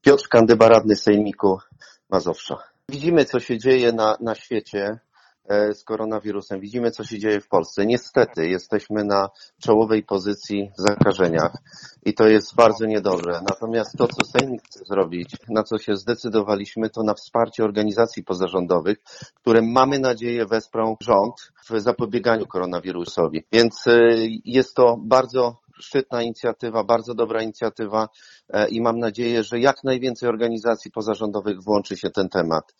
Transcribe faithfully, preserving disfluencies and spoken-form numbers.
Piotr Kandyba, radny Sejmiku Mazowsza. Widzimy, co się dzieje na, na świecie z koronawirusem. Widzimy, co się dzieje w Polsce. Niestety jesteśmy na czołowej pozycji w zakażeniach i to jest bardzo niedobre. Natomiast to, co Sejmik chce zrobić, na co się zdecydowaliśmy, to na wsparcie organizacji pozarządowych, które mamy nadzieję wesprą rząd w zapobieganiu koronawirusowi. Więc jest to bardzo szczytna inicjatywa, bardzo dobra inicjatywa i mam nadzieję, że jak najwięcej organizacji pozarządowych włączy się w ten temat.